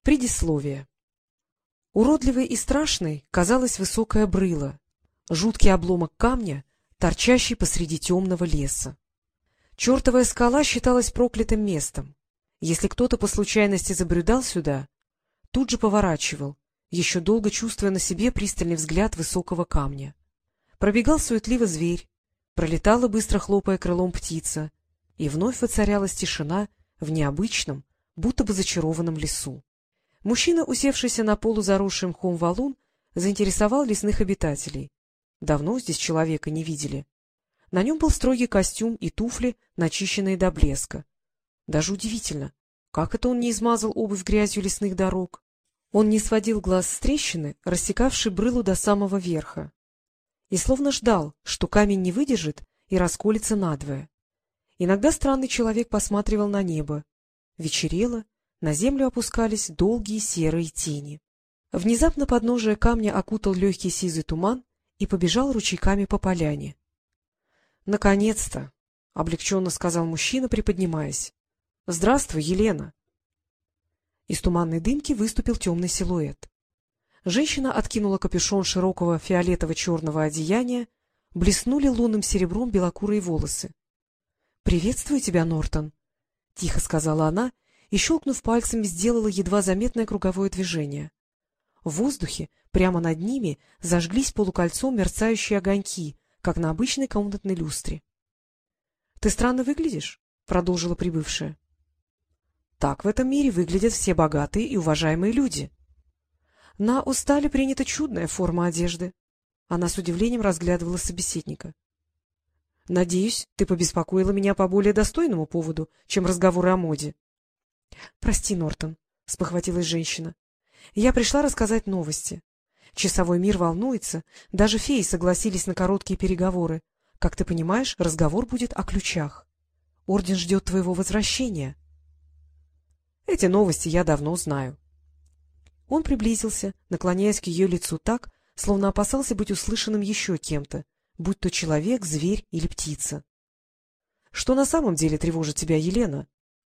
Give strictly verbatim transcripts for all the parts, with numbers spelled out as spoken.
Предисловие. Уродливой и страшной казалась высокая брыла, жуткий обломок камня, торчащий посреди темного леса. Чертовая скала считалась проклятым местом. Если кто-то по случайности забредал сюда, тут же поворачивал, еще долго чувствуя на себе пристальный взгляд высокого камня. Пробегал суетливо зверь, пролетала, быстро хлопая крылом, птица, и вновь воцарялась тишина в необычном, будто бы зачарованном лесу. Мужчина, усевшийся на полузаросший мхом валун, заинтересовал лесных обитателей. Давно здесь человека не видели. На нем был строгий костюм и туфли, начищенные до блеска. Даже удивительно, как это он не измазал обувь грязью лесных дорог. Он не сводил глаз с трещины, рассекавшей брылу до самого верха, и словно ждал, что камень не выдержит и расколется надвое. Иногда странный человек посматривал на небо. Вечерело, на землю опускались долгие серые тени. Внезапно подножие камня окутал легкий сизый туман и побежал ручейками по поляне. — Наконец-то! — облегченно сказал мужчина, приподнимаясь. — Здравствуй, Елена! Из туманной дымки выступил темный силуэт. Женщина откинула капюшон широкого фиолетово-черного одеяния, блеснули лунным серебром белокурые волосы. — Приветствую тебя, Нортон! — тихо сказала она и, щелкнув пальцами, сделала едва заметное круговое движение. В воздухе, прямо над ними, зажглись полукольцом мерцающие огоньки, как на обычной комнатной люстре. — Ты странно выглядишь? — продолжила прибывшая. — Так в этом мире выглядят все богатые и уважаемые люди. На Остале принята чудная форма одежды. Она с удивлением разглядывала собеседника. — Надеюсь, ты побеспокоила меня по более достойному поводу, чем разговоры о моде. — Прости, Нортон, — спохватилась женщина. — Я пришла рассказать новости. Часовой мир волнуется, даже феи согласились на короткие переговоры. Как ты понимаешь, разговор будет о ключах. Орден ждет твоего возвращения. — Эти новости я давно знаю. Он приблизился, наклоняясь к ее лицу так, словно опасался быть услышанным еще кем-то, будь то человек, зверь или птица. — Что на самом деле тревожит тебя, Елена?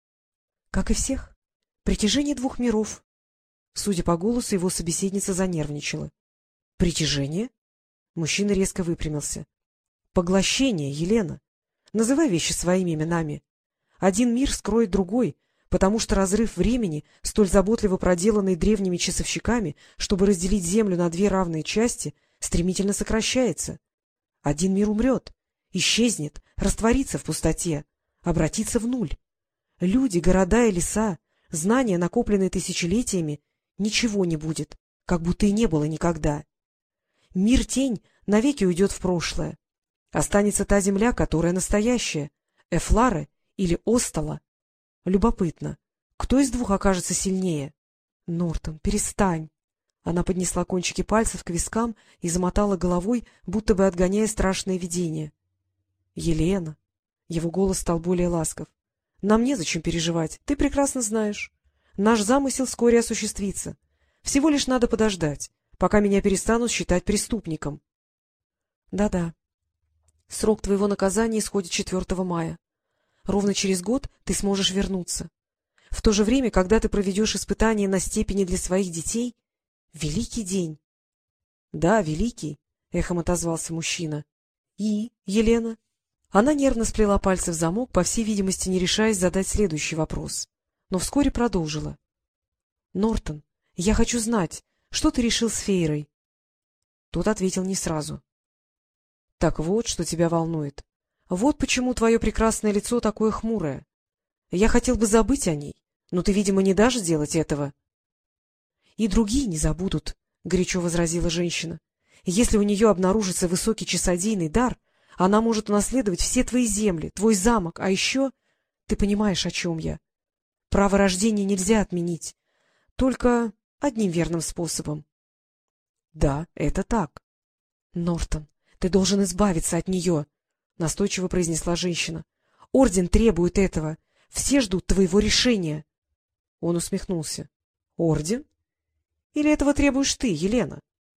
— Как и всех. Притяжение двух миров. Судя по голосу, его собеседница занервничала. — Притяжение? Мужчина резко выпрямился. — Поглощение, Елена. Называй вещи своими именами. Один мир скроет другой, потому что разрыв времени, столь заботливо проделанный древними часовщиками, чтобы разделить Землю на две равные части, стремительно сокращается. Один мир умрет, исчезнет, растворится в пустоте, обратится в нуль. Люди, города и леса, знания, накопленные тысячелетиями, ничего не будет, как будто и не было никогда. Мир-тень навеки уйдет в прошлое. Останется та земля, которая настоящая, Эфлары или Остала. Любопытно, кто из двух окажется сильнее? — Нортон, перестань! Она поднесла кончики пальцев к вискам и замотала головой, будто бы отгоняя страшное видение. — Елена! Его голос стал более ласков. — Нам незачем переживать, ты прекрасно знаешь. Наш замысел вскоре осуществится. Всего лишь надо подождать, пока меня перестанут считать преступником. Да — Да-да. Срок твоего наказания исходит четвертого мая. Ровно через год ты сможешь вернуться. В то же время, когда ты проведешь испытание на степени для своих детей, великий день. — Да, великий, — эхом отозвался мужчина. — И, Елена? Она нервно сплела пальцы в замок, по всей видимости, не решаясь задать следующий вопрос, но вскоре продолжила. — Нортон, я хочу знать, что ты решил с Фейрой? Тот ответил не сразу. — Так вот, что тебя волнует. Вот почему твое прекрасное лицо такое хмурое. Я хотел бы забыть о ней, но ты, видимо, не дашь сделать этого. — И другие не забудут, — горячо возразила женщина. — Если у нее обнаружится высокий часодейный дар, она может унаследовать все твои земли, твой замок, а еще... Ты понимаешь, о чем я. Право рождения нельзя отменить, только одним верным способом. — Да, это так. — Нортон, ты должен избавиться от нее, — настойчиво произнесла женщина. — Орден требует этого. Все ждут твоего решения. Он усмехнулся. — Орден? Или этого требуешь ты, Елена?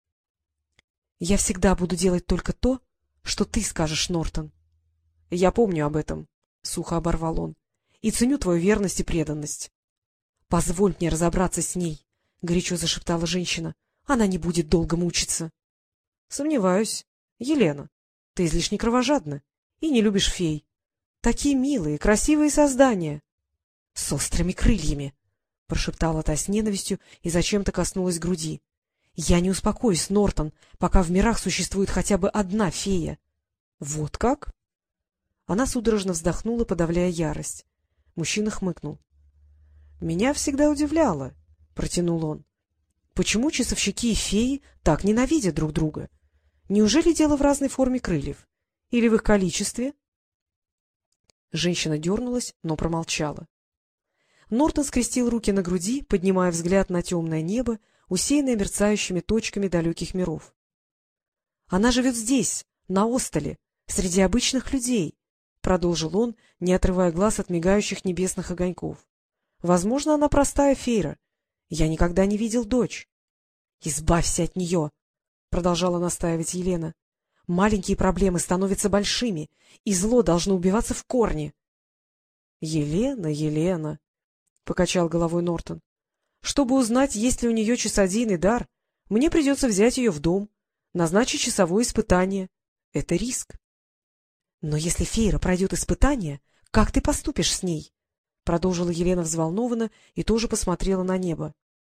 — Я всегда буду делать только то, что ты скажешь, Нортон. — Я помню об этом, — сухо оборвал он, — и ценю твою верность и преданность. Позволь мне разобраться с ней. горячо зашептала женщина. — Она не будет долго мучиться. — Сомневаюсь. Елена, ты излишне кровожадна и не любишь фей. Такие милые, красивые создания. — С острыми крыльями, — прошептала та с ненавистью и зачем-то коснулась груди. — Я не успокоюсь, Нортон, пока в мирах существует хотя бы одна фея. — Вот как? Она судорожно вздохнула, подавляя ярость. Мужчина хмыкнул. — Меня всегда удивляло, — протянул он. — Почему часовщики и феи так ненавидят друг друга? Неужели дело в разной форме крыльев? Или в их количестве? Женщина дернулась, но промолчала. Нортон скрестил руки на груди, поднимая взгляд на темное небо, усеянное мерцающими точками далеких миров. — Она живет здесь, на острове, среди обычных людей, — продолжил он, не отрывая глаз от мигающих небесных огоньков. — Возможно, она простая фейра. Я никогда не видел дочь. — Избавься от нее! — продолжала настаивать Елена. — Маленькие проблемы становятся большими, и зло должно убиваться в корне. — Елена, Елена! — покачал головой Нортон. — Чтобы узнать, есть ли у нее часодейный дар, мне придется взять ее в дом, назначить часовое испытание. Это риск. — Но если фейра пройдет испытание, как ты поступишь с ней? — продолжила Елена взволнованно и тоже посмотрела на небо.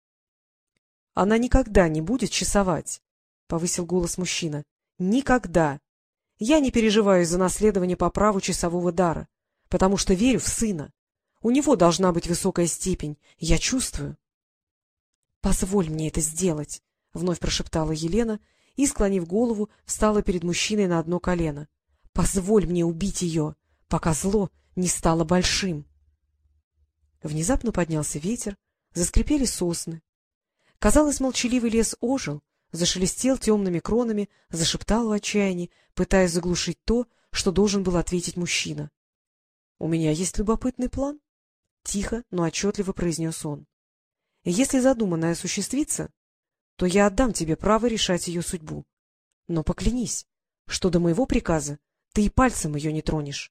— Она никогда не будет часовать, — повысил голос мужчина. — Никогда. Я не переживаю из-за наследования по праву часового дара, потому что верю в сына. У него должна быть высокая степень, я чувствую. — Позволь мне это сделать, — вновь прошептала Елена и, склонив голову, встала перед мужчиной на одно колено. — Позволь мне убить ее, пока зло не стало большим. Внезапно поднялся ветер, заскрипели сосны. Казалось, молчаливый лес ожил, зашелестел темными кронами, зашептал в отчаянии, пытаясь заглушить то, что должен был ответить мужчина. — У меня есть любопытный план, — тихо, но отчетливо произнес он. — Если задуманное осуществится, то я отдам тебе право решать ее судьбу. Но поклянись, что до моего приказа ты и пальцем ее не тронешь.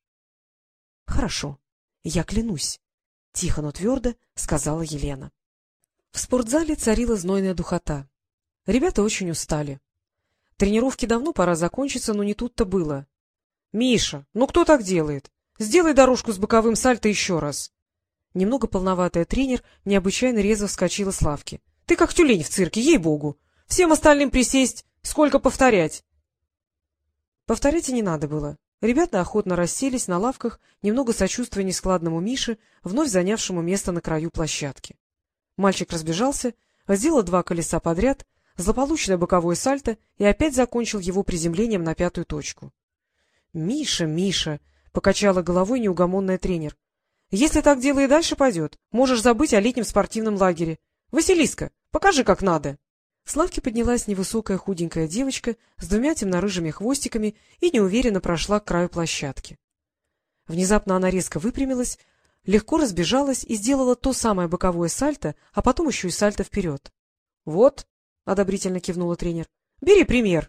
— Хорошо, я клянусь, — тихо, но твердо сказала Елена. В спортзале царила знойная духота. Ребята очень устали. Тренировки давно пора закончиться, но не тут-то было. — Миша, ну кто так делает? Сделай дорожку с боковым сальто еще раз. Немного полноватая тренер необычайно резво вскочила с лавки. — Ты как тюлень в цирке, ей-богу! Всем остальным присесть, сколько повторять? Повторять и не надо было. Ребята охотно расселись на лавках, немного сочувствуя нескладному Мише, вновь занявшему место на краю площадки. Мальчик разбежался, сделал два колеса подряд, злополучное боковое сальто и опять закончил его приземлением на пятую точку. — Миша, Миша! — покачала головой неугомонная тренер. — Если так дело и дальше пойдет, можешь забыть о летнем спортивном лагере. Василиска, покажи, как надо! С лавки поднялась невысокая худенькая девочка с двумя темно-рыжими хвостиками и неуверенно прошла к краю площадки. Внезапно она резко выпрямилась, легко разбежалась и сделала то самое боковое сальто, а потом еще и сальто вперед. — Вот, — одобрительно кивнула тренер, — бери пример.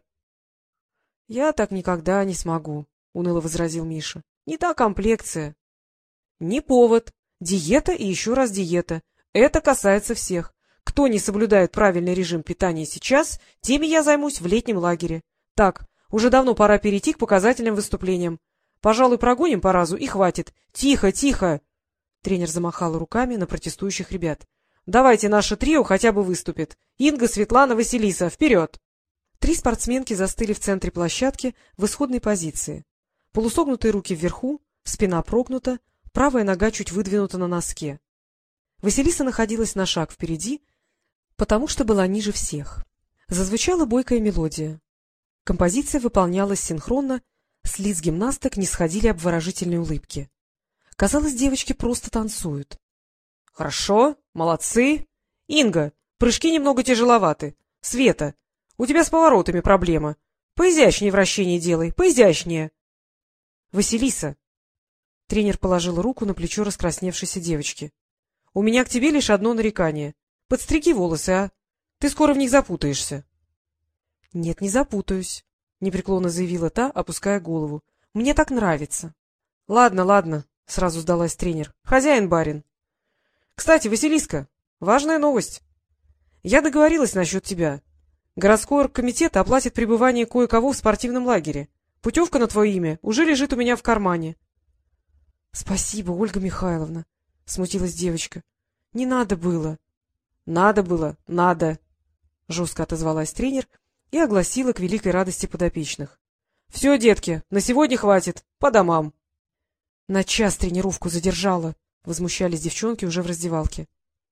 — Я так никогда не смогу, — уныло возразил Миша. — Не та комплекция. — Не повод. Диета и еще раз диета. Это касается всех. Кто не соблюдает правильный режим питания сейчас, теми я займусь в летнем лагере. Так, уже давно пора перейти к показательным выступлениям. Пожалуй, прогоним по разу и хватит. Тихо, тихо! Тренер замахал руками на протестующих ребят. — Давайте наше трио хотя бы выступит. Инга, Светлана, Василиса, вперед! Три спортсменки застыли в центре площадки в исходной позиции. Полусогнутые руки вверху, спина прогнута, правая нога чуть выдвинута на носке. Василиса находилась на шаг впереди, потому что была ниже всех. Зазвучала бойкая мелодия. Композиция выполнялась синхронно, с лиц гимнасток не сходили обворожительные улыбки. Казалось, девочки просто танцуют. — Хорошо, молодцы. Инга, прыжки немного тяжеловаты. Света, у тебя с поворотами проблема. Поизящнее вращение делай, поизящнее. — Василиса. Тренер положила руку на плечо раскрасневшейся девочки. — У меня к тебе лишь одно нарекание. Подстриги волосы, а? Ты скоро в них запутаешься. — Нет, не запутаюсь, — непреклонно заявила та, опуская голову. — Мне так нравится. — Ладно, ладно, — сразу сдалась тренер. — Хозяин барин. — Кстати, Василиска, важная новость. Я договорилась насчет тебя. Городской оргкомитет оплатит пребывание кое-кого в спортивном лагере. Путевка на твое имя уже лежит у меня в кармане. — Спасибо, Ольга Михайловна, — смутилась девочка. — Не надо было. — Надо было, надо, — жестко отозвалась тренер и огласила к великой радости подопечных. — Все, детки, на сегодня хватит, по домам. — На час тренировку задержала, — возмущались девчонки уже в раздевалке.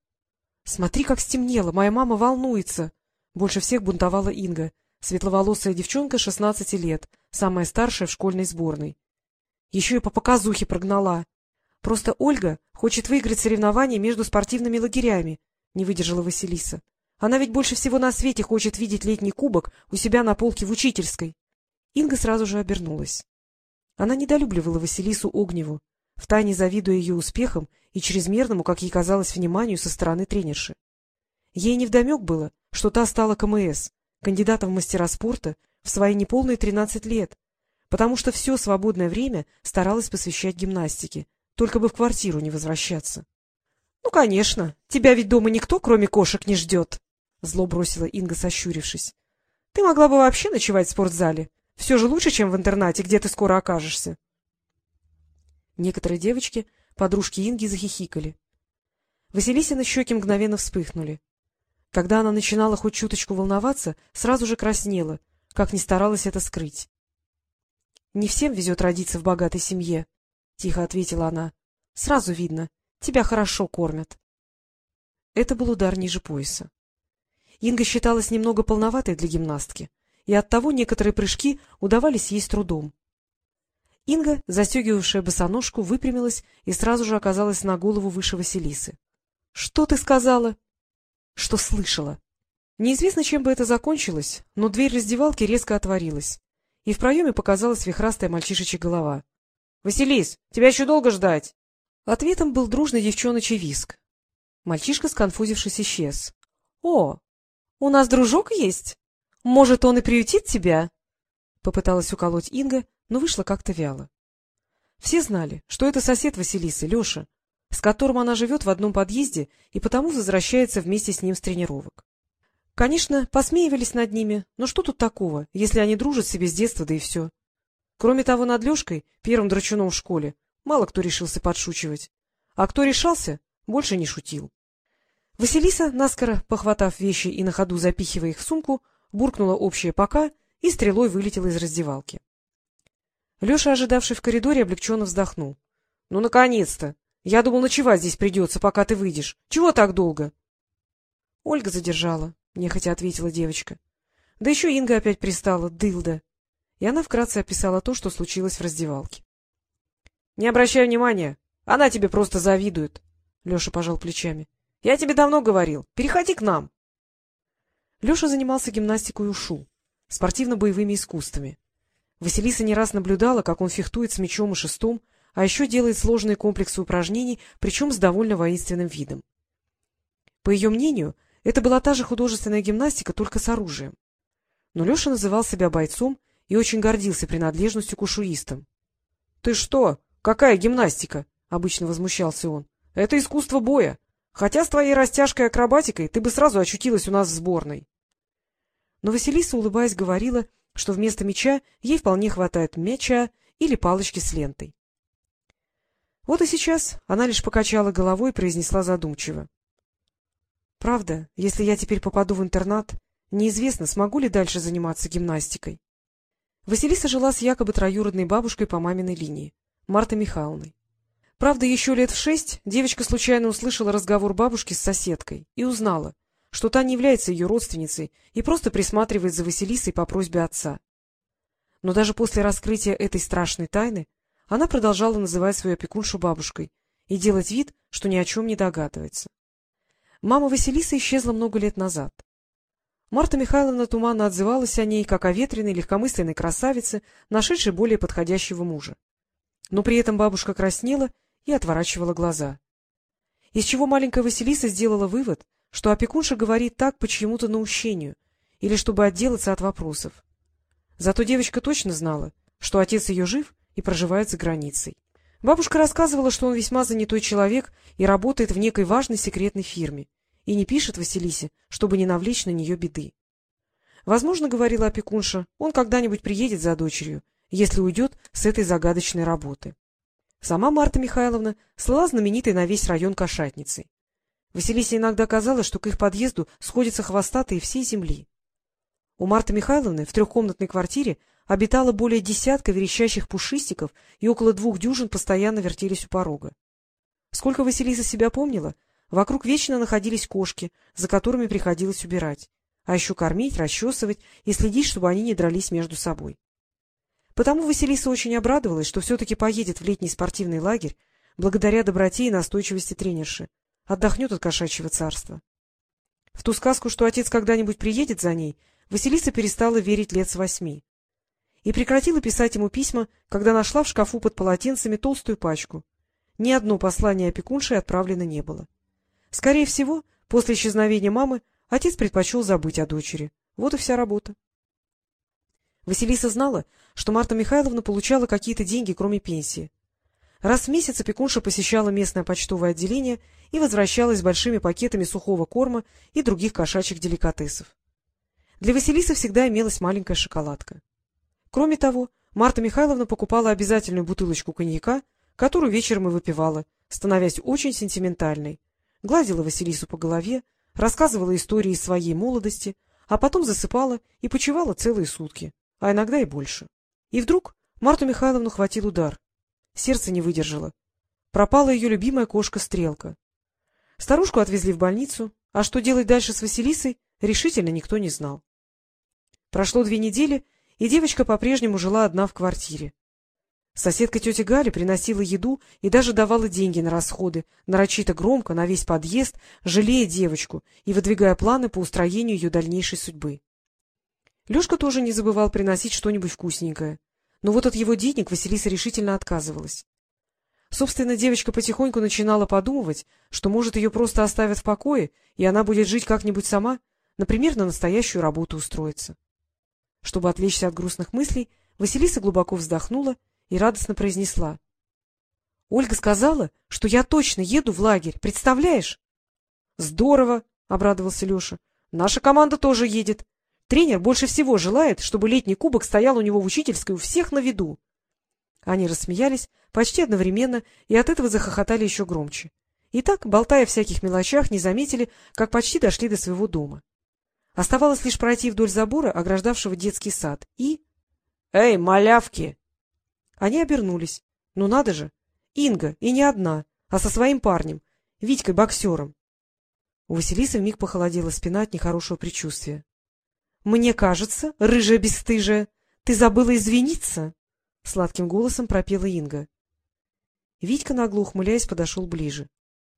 — Смотри, как стемнело, моя мама волнуется. Больше всех бунтовала Инга, светловолосая девчонка шестнадцати лет, самая старшая в школьной сборной. Еще и по показухе прогнала. Просто Ольга хочет выиграть соревнования между спортивными лагерями, — не выдержала Василиса. Она ведь больше всего на свете хочет видеть летний кубок у себя на полке в учительской. Инга сразу же обернулась. Она недолюбливала Василису Огневу, втайне завидуя ее успехам и чрезмерному, как ей казалось, вниманию со стороны тренерши. Ей невдомек было, что та стала ка эм эс, кандидатом в мастера спорта, в свои неполные тринадцать лет, потому что все свободное время старалась посвящать гимнастике, только бы в квартиру не возвращаться. — Ну, конечно, тебя ведь дома никто, кроме кошек, не ждет, — зло бросила Инга, сощурившись. — Ты могла бы вообще ночевать в спортзале. Все же лучше, чем в интернате, где ты скоро окажешься. Некоторые девочки, подружки Инги, захихикали. Василисины щеки мгновенно вспыхнули. Когда она начинала хоть чуточку волноваться, сразу же краснела, как ни старалась это скрыть. — Не всем везет родиться в богатой семье, — тихо ответила она. — Сразу видно, тебя хорошо кормят. Это был удар ниже пояса. Инга считалась немного полноватой для гимнастки, и оттого некоторые прыжки удавались ей с трудом. Инга, застегивавшая босоножку, выпрямилась и сразу же оказалась на голову выше Василисы. — Что ты сказала? — Что слышала. Неизвестно, чем бы это закончилось, но дверь раздевалки резко отворилась, и в проеме показалась вихрастая мальчишечья голова. — Василис, тебя еще долго ждать? Ответом был дружный девчоночий визг. Мальчишка, сконфузившись, исчез. — О, у нас дружок есть? Может, он и приютит тебя? Попыталась уколоть Инга, но вышла как-то вяло. Все знали, что это сосед Василисы, Леша, с которым она живет в одном подъезде и потому возвращается вместе с ним с тренировок. Конечно, посмеивались над ними, но что тут такого, если они дружат себе с детства, да и все. Кроме того, над Лешкой, первым драчуном в школе, мало кто решился подшучивать, а кто решался, больше не шутил. Василиса, наскоро похватав вещи и на ходу запихивая их в сумку, буркнула общее «пока» и стрелой вылетела из раздевалки. Леша, ожидавший в коридоре, облегченно вздохнул. — Ну, наконец-то! Я думал, ночевать здесь придется, пока ты выйдешь. Чего так долго? — Ольга задержала, — нехотя ответила девочка. Да еще Инга опять пристала, дылда. И она вкратце описала то, что случилось в раздевалке. — Не обращай внимания, она тебе просто завидует, — Леша пожал плечами. — Я тебе давно говорил, переходи к нам. Леша занимался гимнастикой ушу, спортивно-боевыми искусствами. Василиса не раз наблюдала, как он фехтует с мечом и шестом, а еще делает сложные комплексы упражнений, причем с довольно воинственным видом. По ее мнению, это была та же художественная гимнастика, только с оружием. Но Леша называл себя бойцом и очень гордился принадлежностью к ушуистам. — Ты что? Какая гимнастика? — обычно возмущался он. — Это искусство боя. Хотя с твоей растяжкой и акробатикой ты бы сразу очутилась у нас в сборной. Но Василиса, улыбаясь, говорила, что вместо меча ей вполне хватает мяча или палочки с лентой. Вот и сейчас она лишь покачала головой и произнесла задумчиво. — Правда, если я теперь попаду в интернат, неизвестно, смогу ли дальше заниматься гимнастикой. Василиса жила с якобы троюродной бабушкой по маминой линии, Мартой Михайловной. Правда, еще лет в шесть девочка случайно услышала разговор бабушки с соседкой и узнала, что та не является ее родственницей и просто присматривает за Василисой по просьбе отца. Но даже после раскрытия этой страшной тайны она продолжала называть свою опекуншу бабушкой и делать вид, что ни о чем не догадывается. Мама Василисы исчезла много лет назад. Марта Михайловна туманно отзывалась о ней, как о ветреной, легкомысленной красавице, нашедшей более подходящего мужа. Но при этом бабушка краснела и отворачивала глаза. Из чего маленькая Василиса сделала вывод, что опекунша говорит так по чьему-то наущению или чтобы отделаться от вопросов. Зато девочка точно знала, что отец ее жив и проживает за границей. Бабушка рассказывала, что он весьма занятой человек и работает в некой важной секретной фирме, и не пишет Василисе, чтобы не навлечь на нее беды. Возможно, говорила опекунша, он когда-нибудь приедет за дочерью, если уйдет с этой загадочной работы. Сама Марта Михайловна слыла знаменитой на весь район кошатницей. Василисе иногда казалось, что к их подъезду сходятся хвостатые всей земли. У Марты Михайловны в трехкомнатной квартире обитало более десятка верещащих пушистиков, и около двух дюжин постоянно вертелись у порога. Сколько Василиса себя помнила, вокруг вечно находились кошки, за которыми приходилось убирать, а еще кормить, расчесывать и следить, чтобы они не дрались между собой. Потому Василиса очень обрадовалась, что все-таки поедет в летний спортивный лагерь благодаря доброте и настойчивости тренерши, отдохнет от кошачьего царства. В ту сказку, что отец когда-нибудь приедет за ней, Василиса перестала верить лет с восьми и прекратила писать ему письма, когда нашла в шкафу под полотенцами толстую пачку. Ни одно послание опекунши отправлено не было. Скорее всего, после исчезновения мамы отец предпочел забыть о дочери. Вот и вся работа. Василиса знала, что Марта Михайловна получала какие-то деньги, кроме пенсии. Раз в месяц опекунша посещала местное почтовое отделение и возвращалась с большими пакетами сухого корма и других кошачьих деликатесов. Для Василисы всегда имелась маленькая шоколадка. Кроме того, Марта Михайловна покупала обязательную бутылочку коньяка, которую вечером и выпивала, становясь очень сентиментальной, гладила Василису по голове, рассказывала истории из своей молодости, а потом засыпала и почивала целые сутки, а иногда и больше. И вдруг Марту Михайловну хватил удар. Сердце не выдержало. Пропала ее любимая кошка Стрелка. Старушку отвезли в больницу, а что делать дальше с Василисой, решительно никто не знал. Прошло две недели, и девочка по-прежнему жила одна в квартире. Соседка тетя Галя приносила еду и даже давала деньги на расходы, нарочито громко, на весь подъезд, жалея девочку и выдвигая планы по устроению ее дальнейшей судьбы. Лешка тоже не забывал приносить что-нибудь вкусненькое, но вот от его денег Василиса решительно отказывалась. Собственно, девочка потихоньку начинала подумывать, что, может, ее просто оставят в покое, и она будет жить как-нибудь сама, например, на настоящую работу устроиться. Чтобы отвлечься от грустных мыслей, Василиса глубоко вздохнула и радостно произнесла: — Ольга сказала, что я точно еду в лагерь, представляешь? — Здорово! — обрадовался Леша. — Наша команда тоже едет. Тренер больше всего желает, чтобы летний кубок стоял у него в учительской у всех на виду. Они рассмеялись почти одновременно и от этого захохотали еще громче. И так, болтая о всяких мелочах, не заметили, как почти дошли до своего дома. Оставалось лишь пройти вдоль забора, ограждавшего детский сад, и... — Эй, малявки! Они обернулись. Ну надо же! Инга, и не одна, а со своим парнем, Витькой-боксером. У Василисы вмиг похолодела спина от нехорошего предчувствия. — Мне кажется, рыжая бесстыжая, ты забыла извиниться? — сладким голосом пропела Инга. Витька, нагло ухмыляясь, подошел ближе.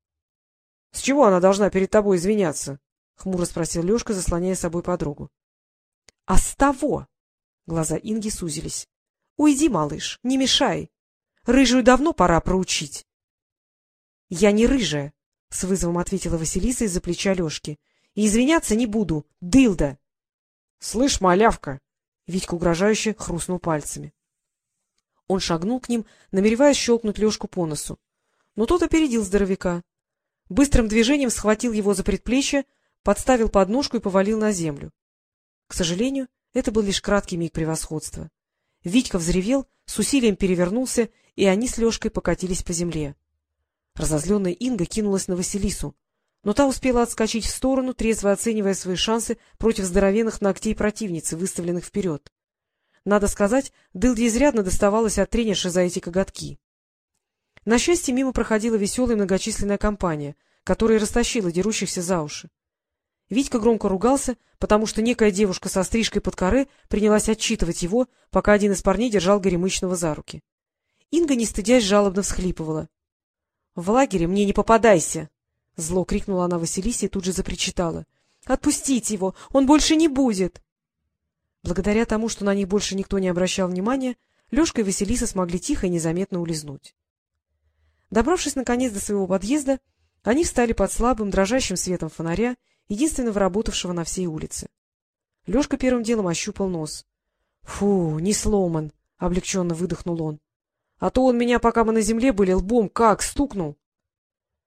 — С чего она должна перед тобой извиняться? — хмуро спросил Лешка, заслоняя собой подругу. — А с того! — глаза Инги сузились. — Уйди, малыш, не мешай. Рыжую давно пора проучить. — Я не рыжая, — с вызовом ответила Василиса из-за плеча Лешки. — И извиняться не буду, дылда! — Слышь, малявка! — Витька угрожающе хрустнул пальцами. Он шагнул к ним, намереваясь щелкнуть Лешку по носу. Но тот опередил здоровяка. Быстрым движением схватил его за предплечье, подставил подножку и повалил на землю. К сожалению, это был лишь краткий миг превосходства. Витька взревел, с усилием перевернулся, и они с Лешкой покатились по земле. Разозленная Инга кинулась на Василису, но та успела отскочить в сторону, трезво оценивая свои шансы против здоровенных ногтей противницы, выставленных вперед. Надо сказать, дылде изрядно доставалось от тренерши за эти коготки. На счастье, мимо проходила веселая многочисленная компания, которая растащила дерущихся за уши. Витька громко ругался, потому что некая девушка со стрижкой под каре принялась отчитывать его, пока один из парней держал Горемычного за руки. Инга, не стыдясь, жалобно всхлипывала. — В лагере мне не попадайся! — зло крикнула она Василисе и тут же запричитала. — Отпустите его! Он больше не будет! Благодаря тому, что на них больше никто не обращал внимания, Лешка и Василиса смогли тихо и незаметно улизнуть. Добравшись, наконец, до своего подъезда, они встали под слабым, дрожащим светом фонаря, единственного работавшего на всей улице. Лешка первым делом ощупал нос. — Фу, не сломан! — облегченно выдохнул он. — А то он меня, пока мы на земле были, лбом как стукнул!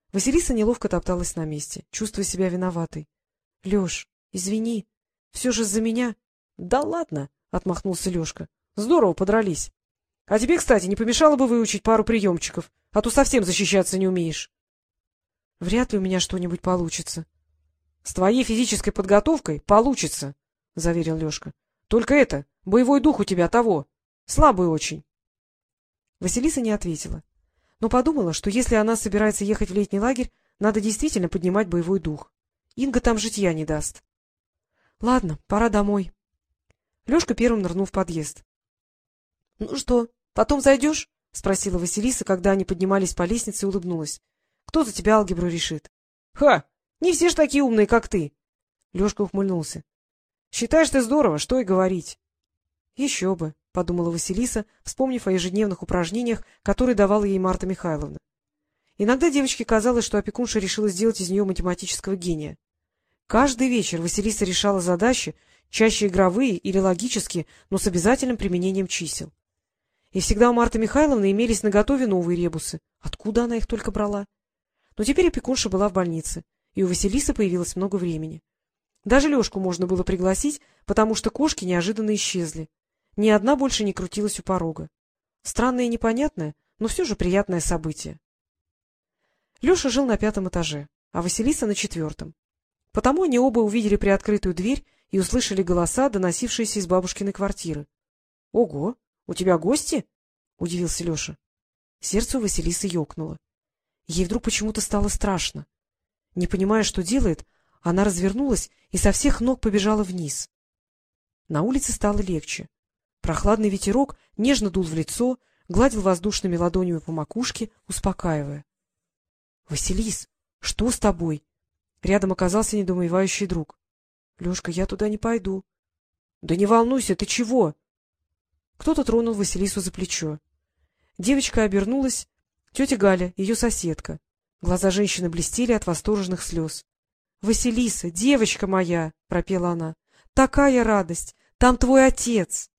Василиса неловко топталась на месте, чувствуя себя виноватой. — Леш, извини, все же из-за меня. — Да ладно, — отмахнулся Лешка. — Здорово подрались. А тебе, кстати, не помешало бы выучить пару приемчиков, а то совсем защищаться не умеешь. — Вряд ли у меня что-нибудь получится. — С твоей физической подготовкой получится, — заверил Лешка. — Только это, боевой дух у тебя того, слабый очень. Василиса не ответила, но подумала, что если она собирается ехать в летний лагерь, надо действительно поднимать боевой дух. Инга там житья не даст. — Ладно, пора домой. Лешка первым нырнул в подъезд. — Ну что, потом зайдешь? — спросила Василиса, когда они поднимались по лестнице, и улыбнулась. — Кто за тебя алгебру решит? — Ха! Не все ж такие умные, как ты! Лешка ухмыльнулся. — Считаешь ты здорово, что и говорить. — Еще бы, — подумала Василиса, вспомнив о ежедневных упражнениях, которые давала ей Марта Михайловна. Иногда девочке казалось, что опекунша решила сделать из нее математического гения. Каждый вечер Василиса решала задачи, чаще игровые или логические, но с обязательным применением чисел. И всегда у Марты Михайловны имелись наготове новые ребусы. Откуда она их только брала? Но теперь опекунша была в больнице, и у Василисы появилось много времени. Даже Лешку можно было пригласить, потому что кошки неожиданно исчезли. Ни одна больше не крутилась у порога. Странное и непонятное, но все же приятное событие. Леша жил на пятом этаже, а Василиса на четвертом. Потому они оба увидели приоткрытую дверь и услышали голоса, доносившиеся из бабушкиной квартиры. — Ого, у тебя гости? — удивился Леша. Сердце у Василисы ёкнуло. Ей вдруг почему-то стало страшно. Не понимая, что делает, она развернулась и со всех ног побежала вниз. На улице стало легче. Прохладный ветерок нежно дул в лицо, гладил воздушными ладонями по макушке, успокаивая. — Василис, что с тобой? Рядом оказался недоумевающий друг. — Лешка, я туда не пойду. — Да не волнуйся, ты чего? Кто-то тронул Василису за плечо. Девочка обернулась. Тетя Галя, ее соседка. Глаза женщины блестели от восторженных слез. — Василиса, девочка моя! — пропела она. — Такая радость! Там твой отец!